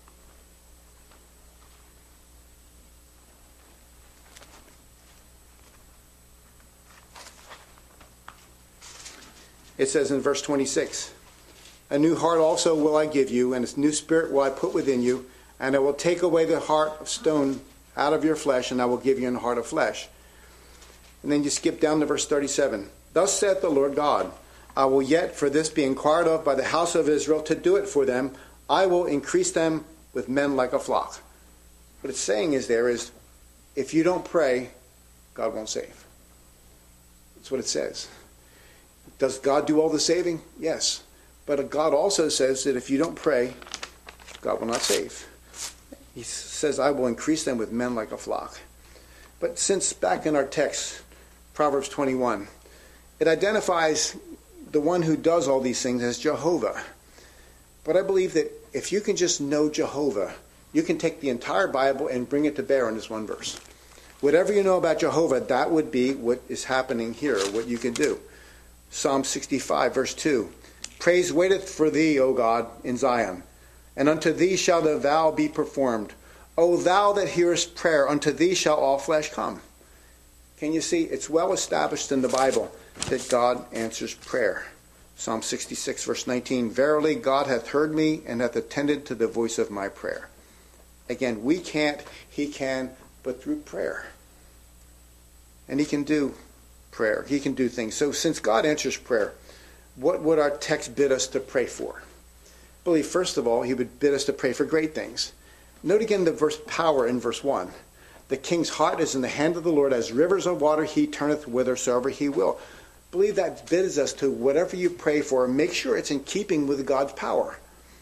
It says in verse 26, "A new heart also will I give you, and a new spirit will I put within you, and I will take away the heart of stone out of your flesh, and I will give you a heart of flesh." And then you skip down to verse 37. "Thus saith the Lord God, I will yet for this be inquired of by the house of Israel to do it for them. I will increase them with men like a flock." What it's saying is if you don't pray, God won't save. That's what it says. Does God do all the saving? Yes. But God also says that if you don't pray, God will not save. He says, "I will increase them with men like a flock." But since back in our text, Proverbs 21, it identifies the one who does all these things as Jehovah. But I believe that if you can just know Jehovah, you can take the entire Bible and bring it to bear on this one verse. Whatever you know about Jehovah, that would be what is happening here, what you can do. Psalm 65, verse 2. "Praise waiteth for thee, O God, in Zion, and unto thee shall the vow be performed. O thou that hearest prayer, unto thee shall all flesh come." Can you see? It's well established in the Bible that God answers prayer. Psalm 66, verse 19. "Verily God hath heard me, and hath attended to the voice of my prayer." Again, we can't, he can, but through prayer. And he can do prayer. He can do things. So since God answers prayer, what would our text bid us to pray for? I believe, first of all, he would bid us to pray for great things. Note again the verse power in verse 1. "The king's heart is in the hand of the Lord, as rivers of water he turneth whithersoever he will." I believe that bids us to whatever you pray for, make sure it's in keeping with God's power.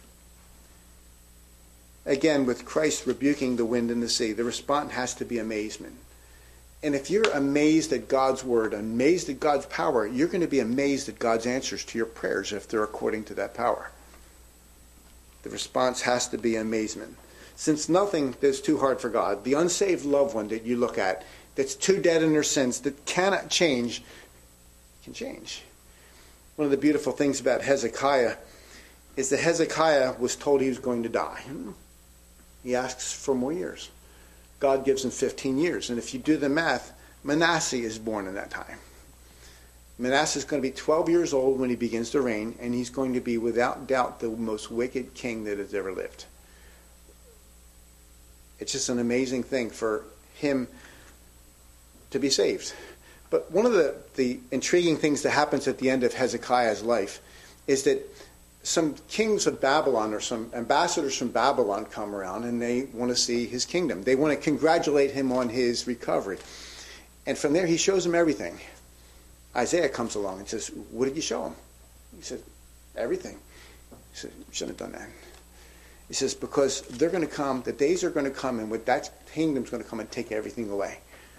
Again, with Christ rebuking the wind and the sea, the response has to be amazement. And if you're amazed at God's word, amazed at God's power, you're going to be amazed at God's answers to your prayers if they're according to that power. The response has to be amazement. Since nothing is too hard for God, the unsaved loved one that you look at, that's too dead in their sins, that cannot change, can change. One of the beautiful things about Hezekiah is that Hezekiah was told he was going to die. He asks for more years. God gives him 15 years. And if you do the math, Manasseh is born in that time. Manasseh is going to be 12 years old when he begins to reign, and he's going to be without doubt the most wicked king that has ever lived. It's just an amazing thing for him to be saved. But one of the intriguing things that happens at the end of Hezekiah's life is that some kings of Babylon or some ambassadors from Babylon come around and they want to see his kingdom. They want to congratulate him on his recovery. And from there he shows them everything. Isaiah comes along and says, what did you show him? He said, everything. He said, you shouldn't have done that. He says, because they're going to come, the days are going to come, and with that kingdom's going to come and take everything away.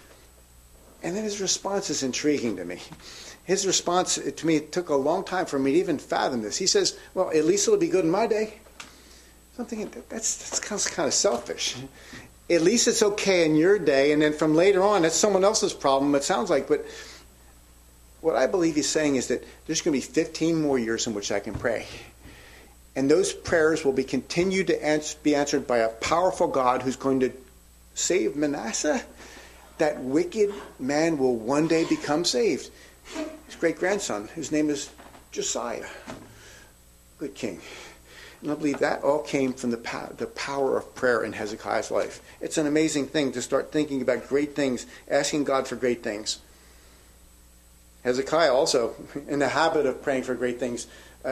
And then his response is intriguing to me. His response to me, it took a long time for me to even fathom this. He says, well, at least it'll be good in my day. I'm thinking, that's kind of selfish. At least it's okay in your day, and then from later on, that's someone else's problem, it sounds like. But what I believe he's saying is that there's going to be 15 more years in which I can pray. And those prayers will be continued to be answered by a powerful God who's going to save Manasseh. That wicked man will one day become saved. His great-grandson, whose name is Josiah. Good king. And I believe that all came from the power of prayer in Hezekiah's life. It's an amazing thing to start thinking about great things, asking God for great things. Hezekiah also, in the habit of praying for great things,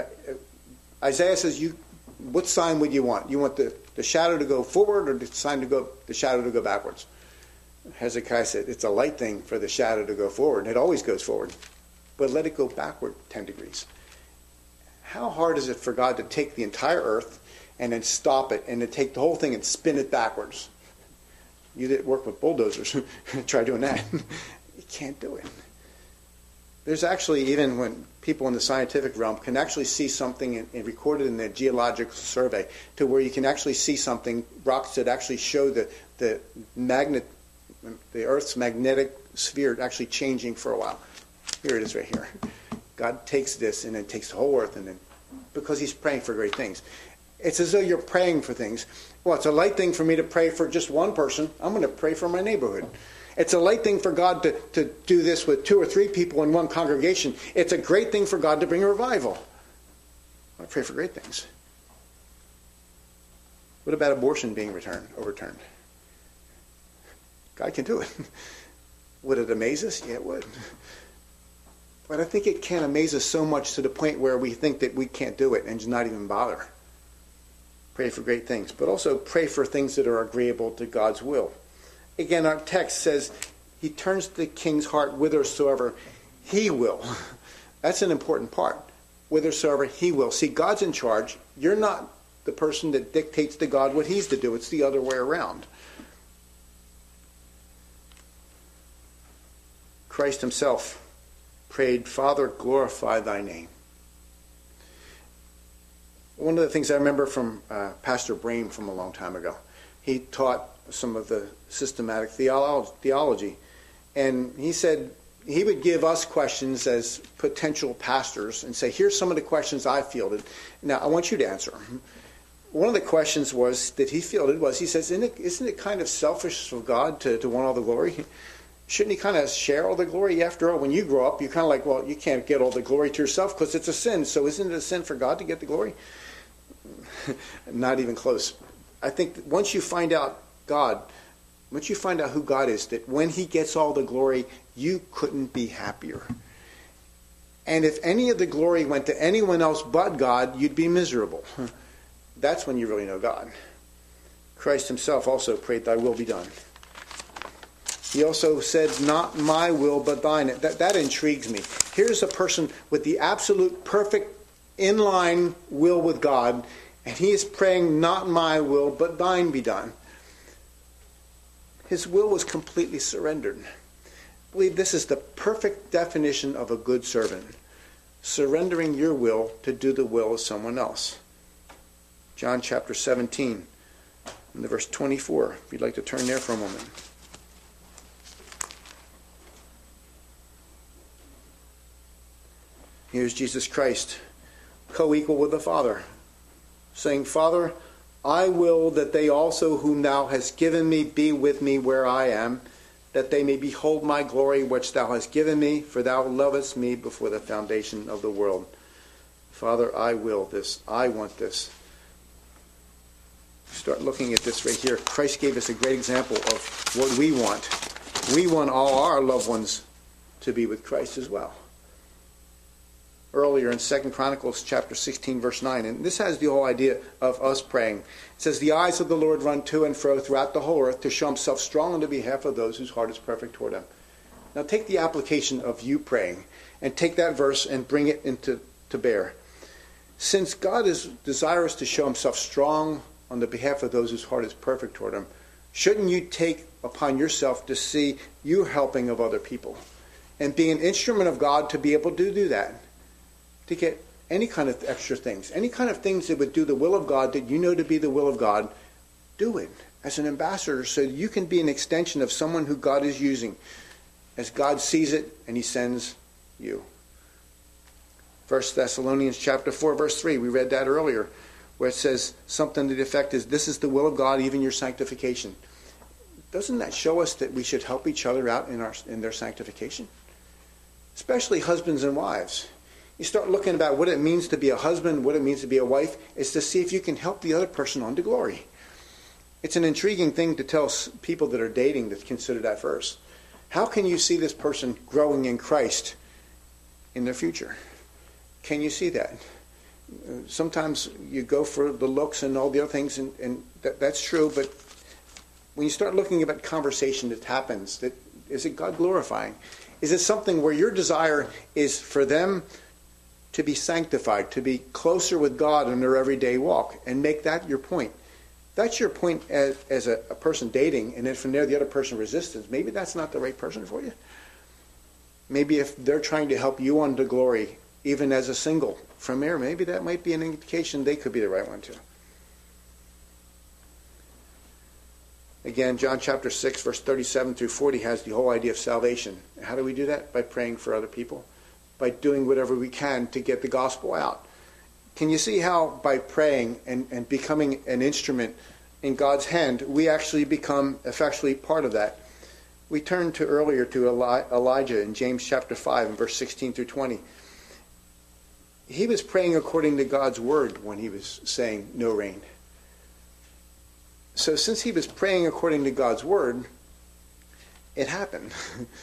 Isaiah says, what sign would you want? You want the shadow to go forward or the shadow to go backwards? Hezekiah said, it's a light thing for the shadow to go forward. It always goes forward. But let it go backward 10 degrees. How hard is it for God to take the entire earth and then stop it and to take the whole thing and spin it backwards? You that work with bulldozers, try doing that. You can't do it. There's actually, even when people in the scientific realm can actually see something recorded in the geological survey, to where you can actually see something, rocks that actually show the Earth's magnetic sphere actually changing for a while. Here it is right here. God takes this and then takes the whole earth, and then, because he's praying for great things. It's as though you're praying for things. Well, it's a light thing for me to pray for just one person. I'm going to pray for my neighborhood. It's a light thing for God to do this with 2 or 3 people in one congregation. It's a great thing for God to bring a revival. I pray for great things. What about abortion being overturned? God can do it. Would it amaze us? Yeah, it would. But I think it can amaze us so much to the point where we think that we can't do it and just not even bother. Pray for great things. But also pray for things that are agreeable to God's will. Again, our text says he turns the king's heart whithersoever he will. That's an important part. Whithersoever he will. See, God's in charge. You're not the person that dictates to God what he's to do. It's the other way around. Christ himself prayed, Father, glorify thy name. One of the things I remember from Pastor Brame from a long time ago, he taught some of the systematic theology. And he said he would give us questions as potential pastors and say, here's some of the questions I fielded. Now, I want you to answer them. One of the questions that he fielded was, he says, isn't it kind of selfish of God to want all the glory? Shouldn't he kind of share all the glory? After all, when you grow up, you're kind of like, well, you can't get all the glory to yourself because it's a sin. So isn't it a sin for God to get the glory? Not even close. I think that once you find out who God is, that when he gets all the glory, you couldn't be happier. And if any of the glory went to anyone else but God, you'd be miserable. That's when you really know God. Christ himself also prayed, thy will be done. He also said, not my will, but thine. That intrigues me. Here's a person with the absolute perfect in-line will with God, and he is praying, not my will, but thine be done. His will was completely surrendered. I believe this is the perfect definition of a good servant. Surrendering your will to do the will of someone else. John chapter 17. In the verse 24, if you'd like to turn there for a moment. Here's Jesus Christ, co-equal with the Father, saying, Father, I will that they also whom thou hast given me be with me where I am, that they may behold my glory which thou hast given me, for thou lovest me before the foundation of the world. Father, I will this. I want this. Start looking at this right here. Christ gave us a great example of what we want. We want all our loved ones to be with Christ as well. Earlier in 2 Chronicles chapter 16, verse 9, and this has the whole idea of us praying. It says, the eyes of the Lord run to and fro throughout the whole earth to show himself strong on the behalf of those whose heart is perfect toward him. Now take the application of you praying and take that verse and bring it to bear. Since God is desirous to show himself strong on the behalf of those whose heart is perfect toward him, shouldn't you take upon yourself to see you helping of other people and be an instrument of God to be able to do that? To get any kind of extra things, any kind of things that would do the will of God that you know to be the will of God, do it as an ambassador so you can be an extension of someone who God is using as God sees it and he sends you. 1 Thessalonians chapter 4, verse 3, we read that earlier, where it says something to the effect is, this is the will of God, even your sanctification. Doesn't that show us that we should help each other out in their sanctification? Especially husbands and wives. You start looking about what it means to be a husband, what it means to be a wife, is to see if you can help the other person on to glory. It's an intriguing thing to tell people that are dating that consider that verse. How can you see this person growing in Christ in their future? Can you see that? Sometimes you go for the looks and all the other things, and that's true, but when you start looking at conversation that happens, is it God glorifying? Is it something where your desire is for them to be sanctified, to be closer with God in their everyday walk, and make that your point? That's your point as a person dating, and then from there the other person resistance. Maybe that's not the right person for you. Maybe if they're trying to help you on to glory, even as a single, from there, maybe that might be an indication they could be the right one too. Again, John chapter 6, verse 37 through 40 has the whole idea of salvation. How do we do that? By praying for other people. By doing whatever we can to get the gospel out. Can you see how by praying and becoming an instrument in God's hand, we actually become effectually part of that? We turned to earlier to Elijah in James chapter 5 and verse 16 through 20. He was praying according to God's word when he was saying no rain. So since he was praying according to God's word, it happened.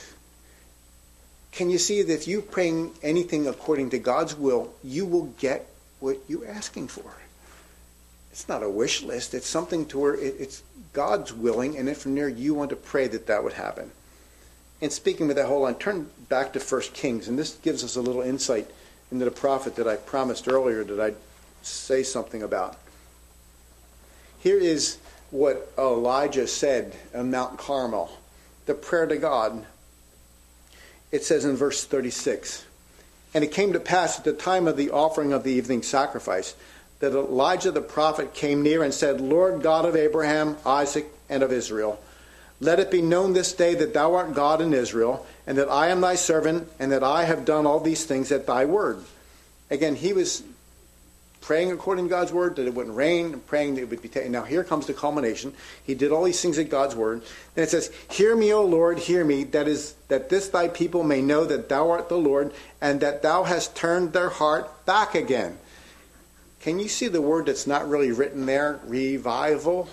Can you see that if you praying anything according to God's will, you will get what you're asking for? It's not a wish list. It's something to where it's God's willing, and then from there you want to pray that would happen. And speaking with that whole line, turn back to 1 Kings, and this gives us a little insight into the prophet that I promised earlier that I'd say something about. Here is what Elijah said on Mount Carmel, the prayer to God. It says in verse 36, and it came to pass at the time of the offering of the evening sacrifice that Elijah the prophet came near and said, Lord God of Abraham, Isaac, and of Israel, let it be known this day that thou art God in Israel, and that I am thy servant, and that I have done all these things at thy word. Again, he was praying according to God's word, that it wouldn't rain, and praying that it would be taken. Now here comes the culmination. He did all these things at God's word. Then it says, hear me, O Lord, hear me, that is, that this thy people may know that thou art the Lord, and that thou hast turned their heart back again. Can you see the word that's not really written there? Revival.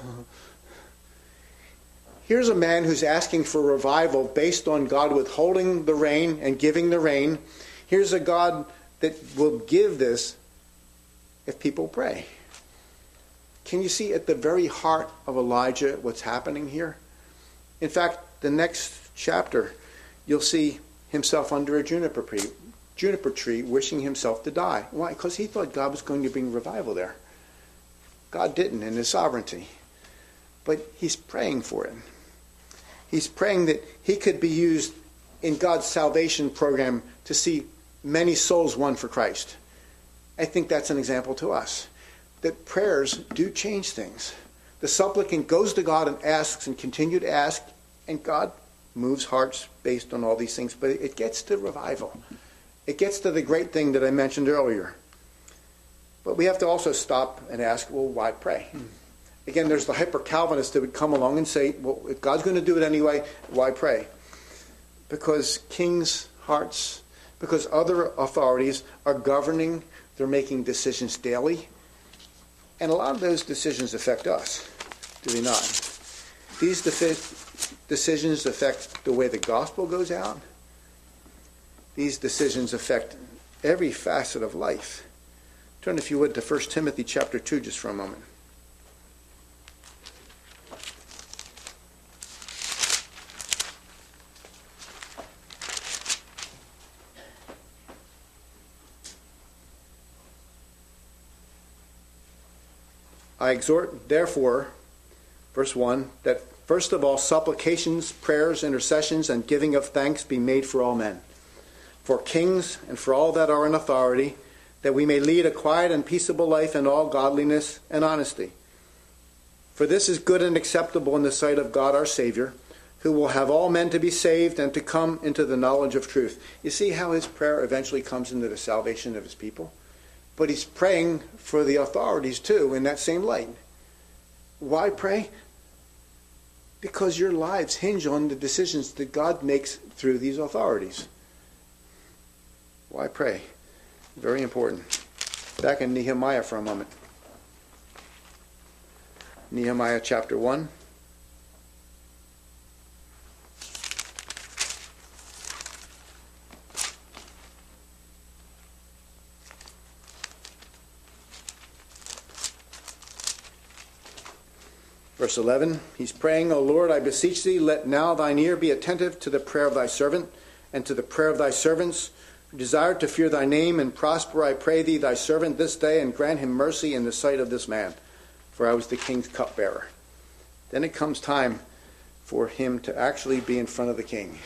Here's a man who's asking for revival based on God withholding the rain and giving the rain. Here's a God that will give this if people pray. Can you see at the very heart of Elijah what's happening here? In fact, the next chapter, you'll see himself under a juniper tree wishing himself to die. Why? Because he thought God was going to bring revival there. God didn't in his sovereignty. But he's praying for it. He's praying that he could be used in God's salvation program to see many souls won for Christ. I think that's an example to us. That prayers do change things. The supplicant goes to God and asks and continue to ask, and God moves hearts based on all these things. But it gets to revival. It gets to the great thing that I mentioned earlier. But we have to also stop and ask, well, why pray? Again, there's the hyper-Calvinist that would come along and say, well, if God's going to do it anyway, why pray? Because kings' hearts, because other authorities are governing, they're making decisions daily. And a lot of those decisions affect us, do they not? These decisions affect the way the gospel goes out. These decisions affect every facet of life. Turn, if you would, to 1 Timothy chapter 2 just for a moment. I exhort, therefore, verse 1, that first of all supplications, prayers, intercessions, and giving of thanks be made for all men, for kings and for all that are in authority, that we may lead a quiet and peaceable life in all godliness and honesty. For this is good and acceptable in the sight of God our Savior, who will have all men to be saved and to come into the knowledge of truth. You see how his prayer eventually comes into the salvation of his people? But he's praying for the authorities too in that same light. Why pray? Because your lives hinge on the decisions that God makes through these authorities. Why pray? Very important. Back in Nehemiah for a moment. Nehemiah chapter 1. Verse 11, he's praying, O Lord, I beseech thee, let now thine ear be attentive to the prayer of thy servant, and to the prayer of thy servants, who desire to fear thy name, and prosper, I pray thee, thy servant this day, and grant him mercy in the sight of this man. For I was the king's cupbearer. Then it comes time for him to actually be in front of the king.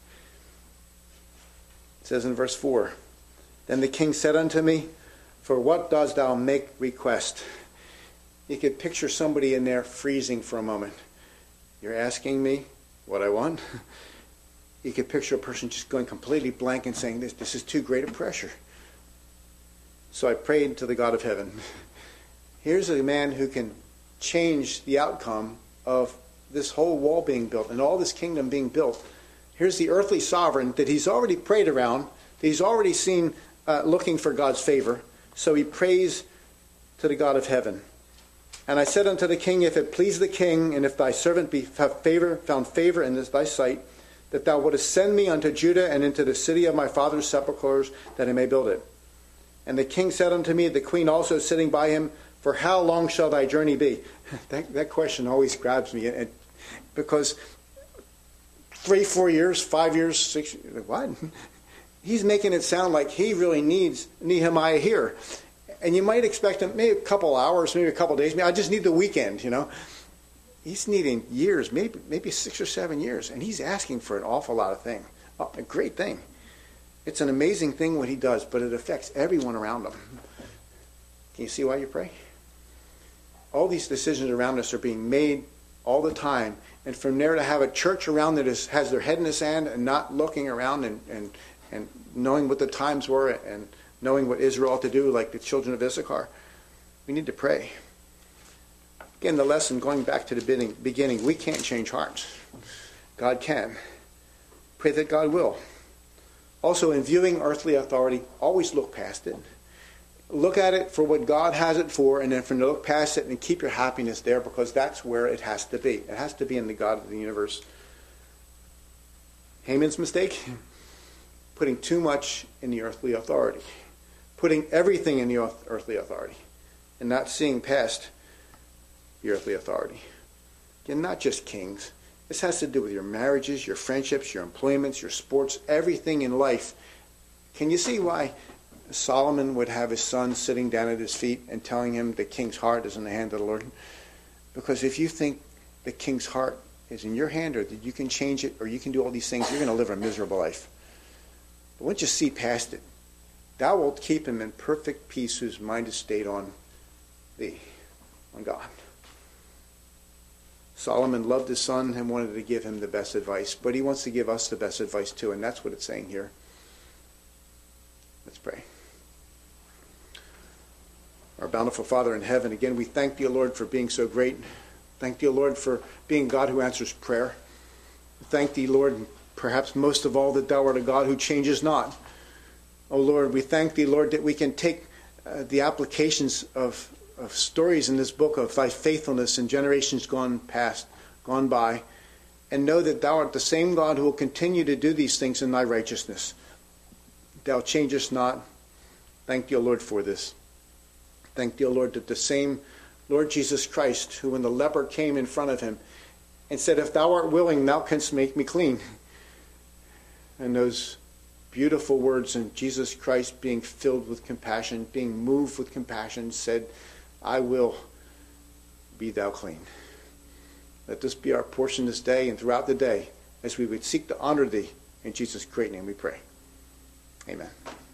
It says in verse 4, Then the king said unto me, For what dost thou make request? You could picture somebody in there freezing for a moment. You're asking me what I want? You could picture a person just going completely blank and saying, this is too great a pressure. So I prayed to the God of heaven. Here's a man who can change the outcome of this whole wall being built and all this kingdom being built. Here's the earthly sovereign that he's already prayed around, that he's already seen looking for God's favor. So he prays to the God of heaven. And I said unto the king, If it please the king, and if thy servant found favor in thy sight, that thou wouldest send me unto Judah and into the city of my father's sepulchres, that I may build it. And the king said unto me, the queen also sitting by him, For how long shall thy journey be? That question always grabs me, because 3, 4 years, 5 years, 6 years, what? He's making it sound like he really needs Nehemiah here. And you might expect him maybe a couple hours, maybe a couple days. Maybe I just need the weekend, He's needing years, maybe 6 or 7 years. And he's asking for an awful lot of things. A great thing. It's an amazing thing what he does, but it affects everyone around him. Can you see why you pray? All these decisions around us are being made all the time. And from there to have a church around that has their head in the sand and not looking around and knowing what the times were and knowing what Israel ought to do, like the children of Issachar. We need to pray. Again, the lesson, going back to the beginning, we can't change hearts. God can. Pray that God will. Also, in viewing earthly authority, always look past it. Look at it for what God has it for, and then look past it and keep your happiness there, because that's where it has to be. It has to be in the God of the universe. Haman's mistake? Putting too much in the earthly authority. Putting everything in the earthly authority and not seeing past the earthly authority. Again, not just kings. This has to do with your marriages, your friendships, your employments, your sports, everything in life. Can you see why Solomon would have his son sitting down at his feet and telling him the king's heart is in the hand of the Lord? Because if you think the king's heart is in your hand, or that you can change it, or you can do all these things, you're going to live a miserable life. But once you see past it, thou wilt keep him in perfect peace whose mind is stayed on thee, on God. Solomon loved his son and wanted to give him the best advice, but he wants to give us the best advice too, and that's what it's saying here. Let's pray. Our bountiful Father in heaven, again, we thank thee, O Lord, for being so great. Thank thee, O Lord, for being God who answers prayer. Thank thee, Lord, perhaps most of all, that thou art a God who changes not. O Lord, we thank thee, Lord, that we can take the applications of stories in this book of thy faithfulness in generations gone by, and know that thou art the same God who will continue to do these things in thy righteousness. Thou changest not. Thank thee, O Lord, for this. Thank thee, O Lord, that the same Lord Jesus Christ, who when the leper came in front of him and said, if thou art willing, thou canst make me clean. And those beautiful words, and Jesus Christ, being filled with compassion, being moved with compassion, said, I will, be thou clean. Let this be our portion this day and throughout the day, as we would seek to honor thee. In Jesus' great name we pray. Amen.